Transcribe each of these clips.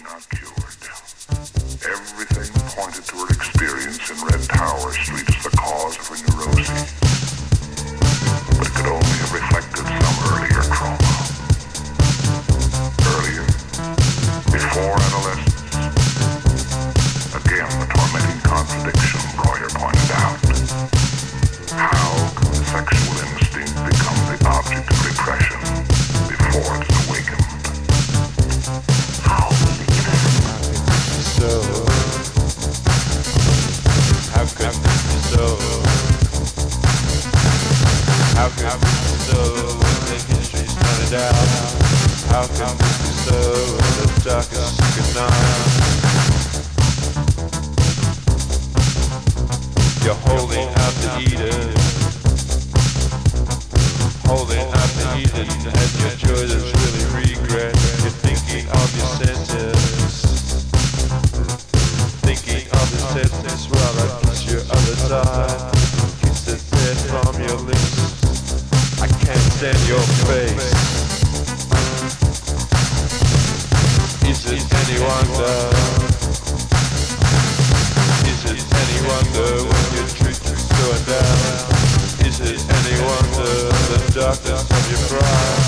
not cured. Everything pointed to her experience in Red Tower Street as the cause of her neuroses. But it could only have reflected some earlier trauma. Earlier, before adolescence. Again, the tormenting contradiction Breuer pointed out. How can the sexual instinct become the object of repression before it's awakened? How will the innocent so? How could it be so? How could it be so when history started out? How could it be so in the darkest secret night? You're holding out the Eden, holding out the Eden, and your joy is really regret. You're thinking of your sentence, thinking of the sentence while I kiss your other side. Kiss the dead from your lips. I can't stand your face. Is it any wonder? Is it any wonder when your truth is going down? Is it any wonder the darkness of your pride?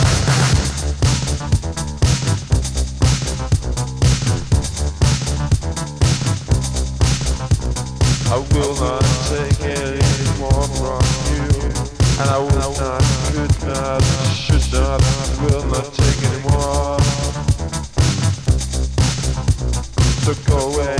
I will not take any more from you, and I will not, could not, should not, will not take any more. So go away.